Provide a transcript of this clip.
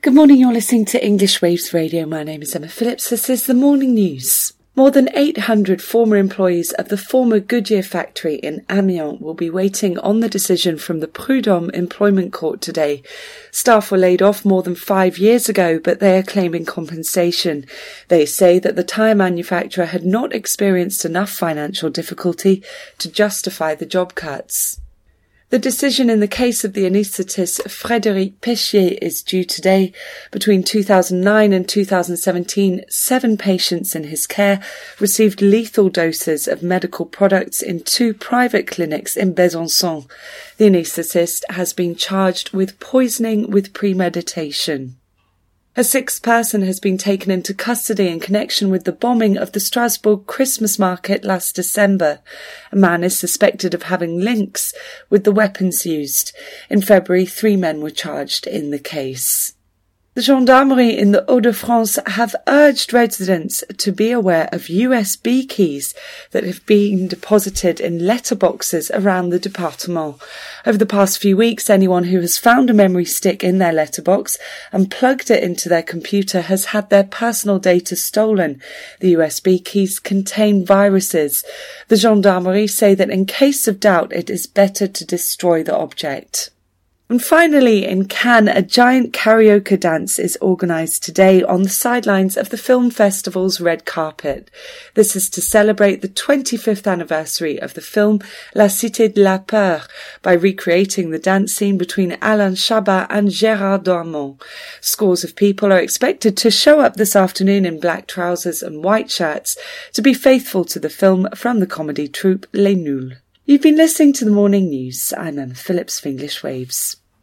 Good morning, you're listening to English Waves Radio. My name is Emma Phillips. This is the morning news. More than 800 former employees of the former Goodyear factory in Amiens will be waiting on the decision from the Prud'homme Employment Court today. Staff were laid off more than 5 years ago, but they are claiming compensation. They say that the tyre manufacturer had not experienced enough financial difficulty to justify the job cuts. The decision in the case of the anaesthetist Frédéric Peschier is due today. Between 2009 and 2017, 7 patients in his care received lethal doses of medical products in 2 private clinics in Besançon. The anaesthetist has been charged with poisoning with premeditation. A 6th person has been taken into custody in connection with the bombing of the Strasbourg Christmas market last December. A man is suspected of having links with the weapons used. In February, 3 men were charged in the case. The gendarmerie in the Hauts-de-France have urged residents to be aware of USB keys that have been deposited in letterboxes around the département. Over the past few weeks, anyone who has found a memory stick in their letterbox and plugged it into their computer has had their personal data stolen. The USB keys contain viruses. The gendarmerie say that in case of doubt, it is better to destroy the object. And finally, in Cannes, a giant karaoke dance is organised today on the sidelines of the film festival's red carpet. This is to celebrate the 25th anniversary of the film La Cité de la Peur by recreating the dance scene between Alain Chabat and Gérard Darmon. Scores of people are expected to show up this afternoon in black trousers and white shirts to be faithful to the film from the comedy troupe Les Nuls. You've been listening to the morning news. I'm Emma Phillips for English Waves.